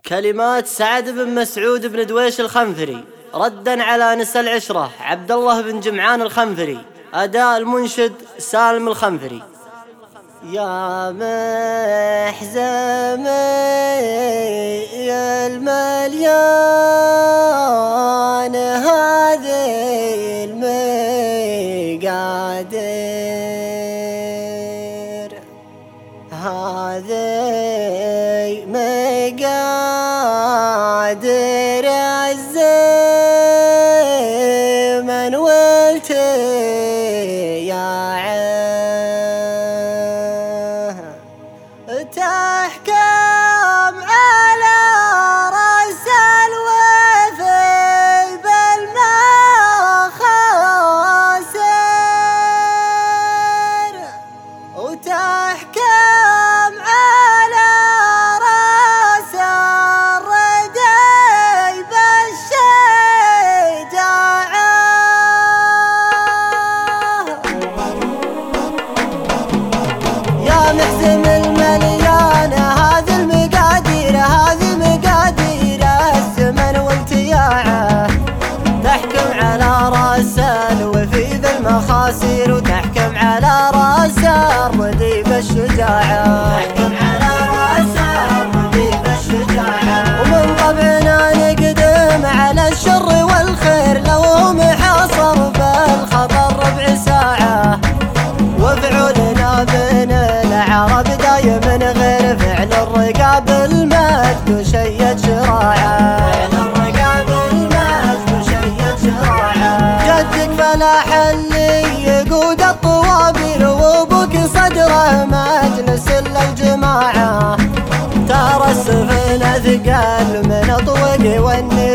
كلمات سعد بن مسعود بن دويش الخنفري ردا على نسى العشرة عبد الله بن جمعان الخنفري. أداء المنشد سالم الخنفري. يا محزمي المليان هذه المقادير، هذه مقادير الزمن والتياعه، تحكم على رأس الوفي بالمخاسر، وتحكم على رأس الردي بالشجاعة. يا محزم المليان هذه المقادير، هذه مقادير الزمن والتياعه، تحكم على رأس الوفي بالمخاسر، وتحكم على رأس الردي بالشجاعة، تحكم على رأس الردي بالشجاعة. ومن طبعنا نقدم على الشر والخير لو محاصر بالخطر ربع ساعة، وفعولنا بين العرب دايم غير فعل الرقاب المجد وشيد شراعه، فعل الرقاب المجد وشيد شراعه. جدك فلاح اللي يقود الطوابير، وابوك صدره مجلس للجماعه، ترى السفن ثقل من الطوق والنيل